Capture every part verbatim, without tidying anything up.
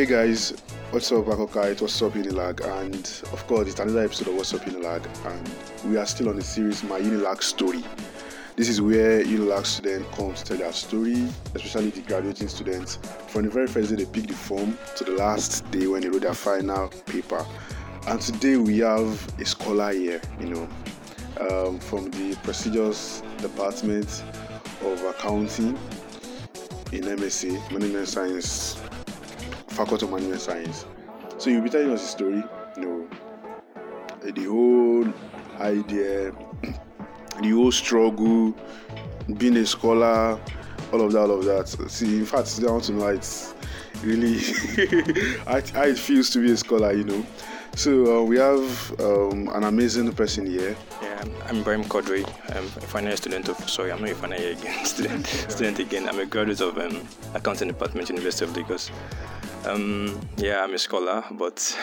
Hey guys, what's up, Akokite? What's up, Unilag? And of course, it's another episode of What's Up, Unilag. And we are still on the series My Unilag Story. This is where Unilag students come to tell their story, especially the graduating students. From the very first day they pick the form to the last day when they wrote their final paper. And today we have a scholar here, you know, um, from the prestigious Department of Accounting in M S C, Management Science, Faculty of Management Science. So you'll be telling us a story, you know, the whole idea, the whole struggle, being a scholar, all of that, all of that. See, in fact, I want to know how it's really how it feels to be a scholar, you know. So uh, we have um, an amazing person here. Yeah, I'm, I'm Ibrahim Kodri. I'm a final year student of, sorry, I'm not a final year again, student, student again. I'm a graduate of um, Accounting Department, University of Lagos. Um, yeah, I'm a scholar, but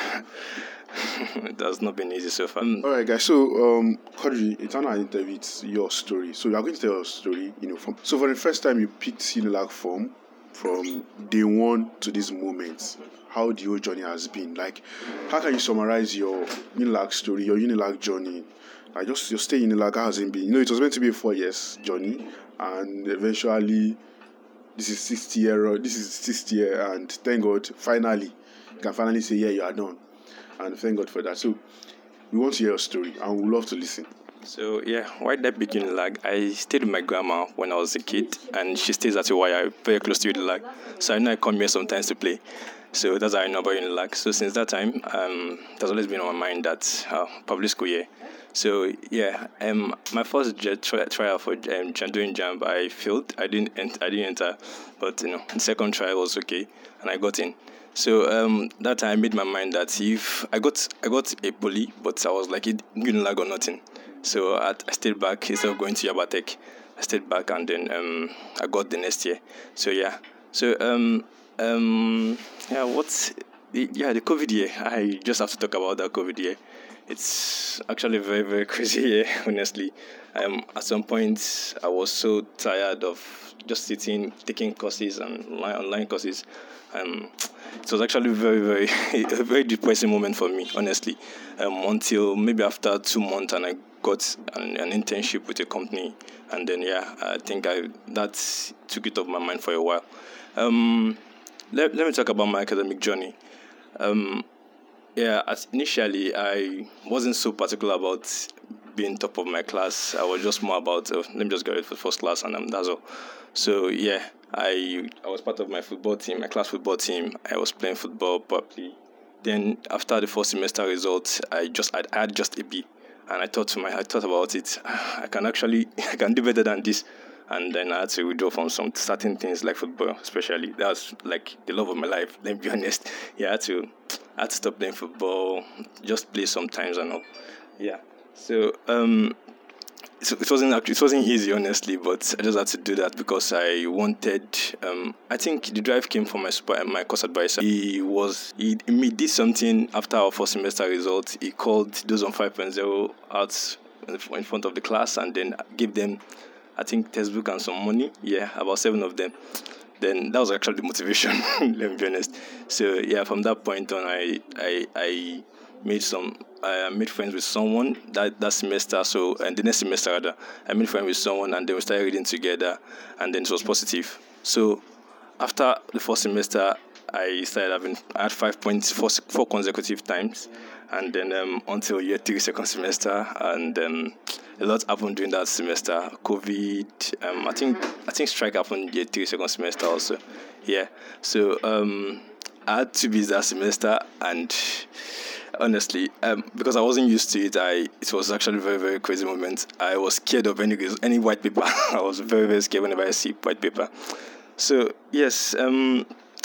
it has not been easy so far. Um, All right, guys. So, um, Kodri, it's an interview. It's your story. So, you are going to tell your story. You know, from so for the first time you picked Unilag form, from day one to this moment, how the whole journey has been. Like, how can you summarize your Unilag story, your Unilag journey? Like, just your stay in Unilag hasn't been. You know, it was meant to be a four years journey, and eventually, this is sixth year. This is sixth year, and thank God, finally, you can finally say, yeah, you are done. And thank God for that. So, we want to hear your story and we would love to listen. So, yeah, why did I pick Unilag? I stayed with my grandma when I was a kid, and she stays at Iwaya, very close to Unilag. So, I know I come here sometimes to play. So, that's how I know about Unilag. So, since that time, um, there's always been on my mind that uh, public school year. So, yeah, um, my first jet tri- trial for um, doing JAMB, I failed. I didn't, ent- I didn't enter, but, you know, the second trial was okay, and I got in. So um, that time I made my mind that if I got I got a poly, but I was like, it Unilag or nothing. So I, I stayed back instead of going to Yabatech. I stayed back and then um, I got the next year. So yeah, so um um yeah, what's the, yeah the COVID year? I just have to talk about that COVID year. It's actually very very crazy year, honestly. Um, at some point I was so tired of just sitting, taking courses and online, online courses. Um, it was actually very, very, a very depressing moment for me, honestly. Um, until maybe after two months, and I got an, an internship with a company, and then yeah, I think I that took it off my mind for a while. Um, let Let me talk about my academic journey. Um, yeah, as initially I wasn't so particular about being top of my class. I was just more about uh, let me just get for first class, and um, that's all. So yeah, I I was part of my football team, my class football team. I was playing football properly. Then after the first semester results, I just I had just a B, and I thought to my I thought about it. I can actually I can do better than this, and then I had to withdraw from some certain things like football, especially. That's like the love of my life. Let me be honest. Yeah, I had to I had to stop playing football, just play sometimes and all. Yeah. So um. So it wasn't actually, it wasn't easy, honestly, but I just had to do that because I wanted. Um, I think the drive came from my super, my course advisor. He was he, he did something after our first semester results. He called those on five point oh out in front of the class and then gave them, I think, textbook and some money. Yeah, about seven of them. Then that was actually the motivation. Let me be honest. So yeah, from that point on, I I I. made some I made friends with someone that, that semester, so and the next semester rather I made friends with someone and then we started reading together and then it was positive. So after the first semester I started having I had five points four, four consecutive times, and then um, until year three second semester, and um, a lot happened during that semester. COVID, um, I think I think strike happened year three second semester also. Yeah. So um I had two B's that semester, and honestly, um, because I wasn't used to it, I it was actually a very, very crazy moment. I was scared of any any white paper. I was very, very scared whenever I see white paper. So yes, um,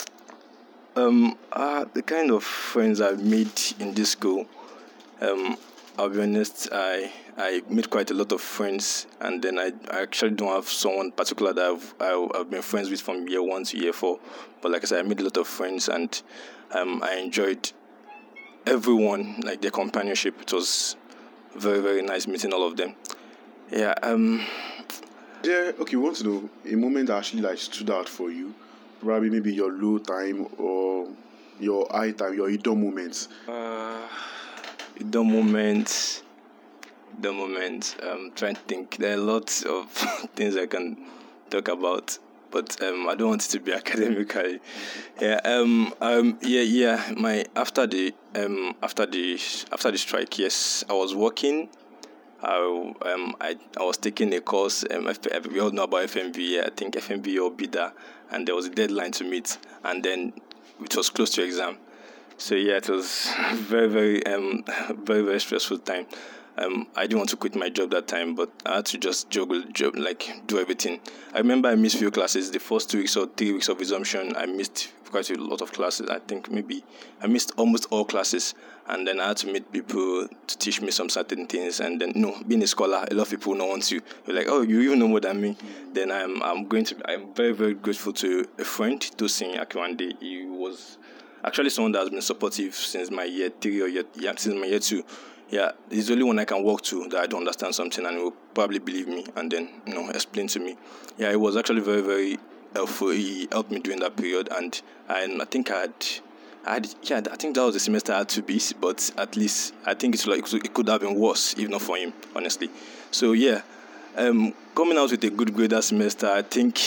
um, uh, the kind of friends I've made in this school, um, I'll be honest, I I made quite a lot of friends, and then I, I actually don't have someone particular that I've I, I've been friends with from year one to year four. But like I said, I made a lot of friends, and um, I enjoyed everyone, like their companionship. It was very, very nice meeting all of them. Yeah. Um. Yeah. Okay. We want to know a moment that actually like stood out for you. Probably maybe your low time or your high time, your idol moments? Uh, the moment, the moment. Um, trying to think. There are lots of things I can talk about, but um, I don't want it to be academically. Yeah. Um. Um. Yeah. Yeah. My after the um after the after the strike. Yes, I was working. I um I, I was taking a course. Um, F- we all know about F M V. I think F M V or BIDA, and there was a deadline to meet, and then it was close to exam. So yeah, it was very, very, um, very, very stressful time. Um, I didn't want to quit my job that time, but I had to just juggle, job, like do everything. I remember I missed few classes. The first two weeks or three weeks of resumption, I missed quite a lot of classes. I think maybe I missed almost all classes, and then I had to meet people to teach me some certain things. And then, you know, being a scholar, a lot of people don't want you. You're like, oh, you even know more than me. Then I'm, I'm going to. I'm very, very grateful to a friend, Tosin Akiwande. He was actually someone that has been supportive since my year three or year yeah since my year two. Yeah, he's the only one I can walk to that I don't understand something and he will probably believe me and then you know explain to me. Yeah, it was actually very very helpful. He helped me during that period and I, I think I had. I had, yeah, I think that was the semester I had to be, but at least I think it's like it could have been worse if not for him, honestly. So yeah, um, coming out with a good grade that semester, I think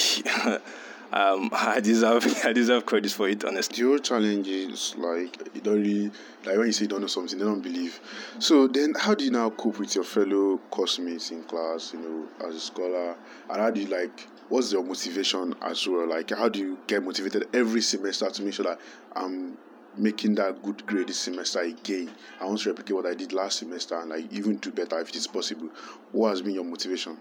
um, I deserve I deserve credit for it, honestly. Your challenge is like you don't really like when you say you don't know something, they don't believe. So then, how do you now cope with your fellow classmates in class? You know, as a scholar, and how do you like? What's your motivation as well? Like, how do you get motivated every semester to make sure that I'm making that good grade this semester again? I want to replicate what I did last semester and like even do better if it is possible. What has been your motivation?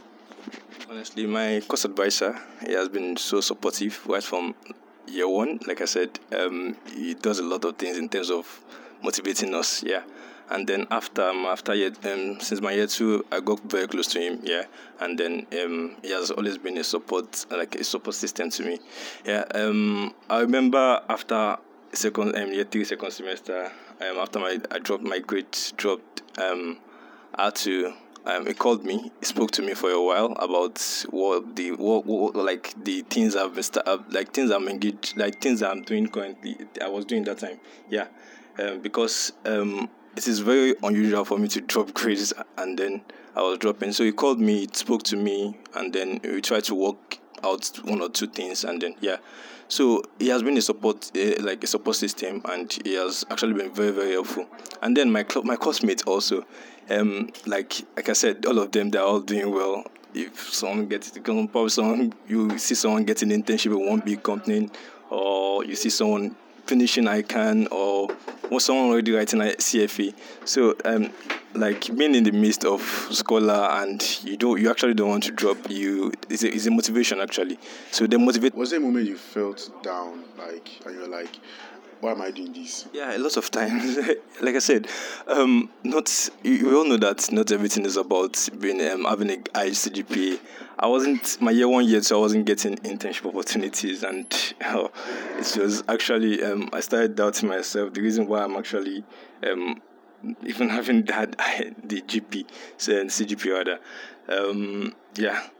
Honestly, my course advisor, he has been so supportive right from year one. Like I said, um, he does a lot of things in terms of motivating us. Yeah, and then after um, after year um, since my year two, I got very close to him. Yeah, and then um, he has always been a support like a support system to me. Yeah, um, I remember after second um, year three second semester, um, after my I dropped my grades dropped um, I had to. Um, he called me. He spoke to me for a while about what the what, what like the things I've been sta- uh, like things I'm engaged like things I'm doing currently. I was doing that time. Yeah, um, because um, it is very unusual for me to drop grades and then I was dropping. So he called me, he spoke to me, and then we tried to work out one or two things, and then yeah. So he has been a support, uh, like a support system, and he has actually been very, very helpful. And then my cl- my classmates also, um, like like I said, all of them they're all doing well. If someone gets probably someone you see someone getting an internship in one big company, or you see someone finishing ICANN, or or someone already writing a C F A. So um, like being in the midst of scholar and you don't you actually don't want to drop you is a, is a motivation actually. So they motivate. Was there a moment you felt down, like, and you're like, why am I doing this? Yeah, a lot of times. Like I said, um, not you, we all know that not everything is about being um, having a high C G P A. I wasn't my year one year, so I wasn't getting internship opportunities, and uh, it was actually um, I started doubting myself. The reason why I'm actually um, even having that the G P, so C G P A rather, um, yeah,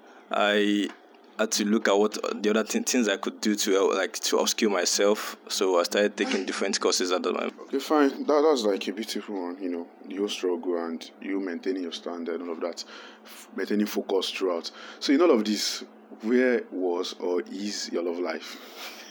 I had to look at what the other th- things I could do to uh, like to upskill myself. So I started taking different courses at the time. Okay, fine. That, that's like a beautiful one, you know, the whole struggle and you maintaining your standard and all of that, f- maintaining focus throughout. So, in all of this, where was or is your love life?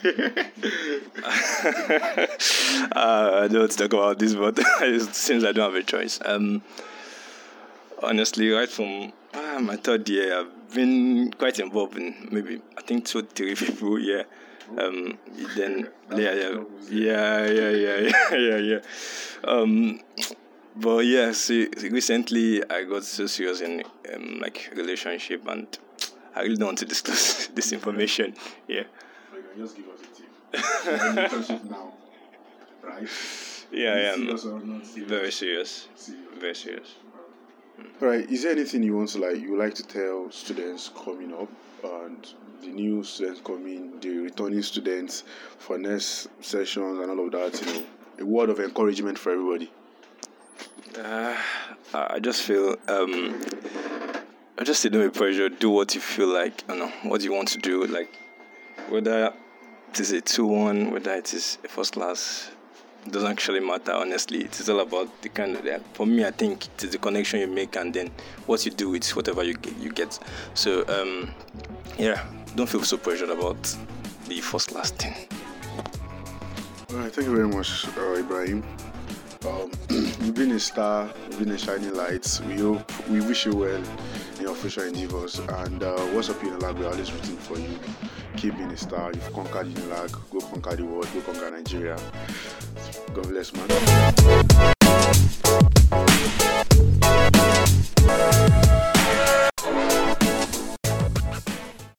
uh, I don't want to talk about this, but it seems I don't have a choice. Um, honestly, right from ah, my third year, I've been quite involved in maybe I think two, three people. Yeah. Um. Then yeah, yeah, yeah, yeah, yeah, yeah, yeah, yeah. Um. But yeah, see, recently I got so serious in um, like relationship, and I really don't want to disclose this information. Yeah. You can just give us a tip. You're in a relationship now, right? Yeah, I am Serious or not serious? very serious. Serious. Very serious. All right. Is there anything you want to like? You would like to tell students coming up and the new students coming, the returning students for next sessions and all of that? You know, a word of encouragement for everybody. Uh, I I just feel um, I just say don't be pressure. Do what you feel like. I don't know what you want to do. Like whether it is a two one, whether it is a first class, it doesn't actually matter, honestly. It is all about the kind of, yeah, for me, I think it is the connection you make and then what you do with whatever you get. You get. So, um, yeah, don't feel so pressured about the first class thing. All right, thank you very much, uh, Ibrahim. Um, you've been a star, you've been a shining light. We hope, we wish you well in your future endeavors. And uh, what's up, Unilag? We're always rooting for you. Keep being a star. You've conquered Unilag. Go conquer the world. Go conquer Nigeria. God bless, man.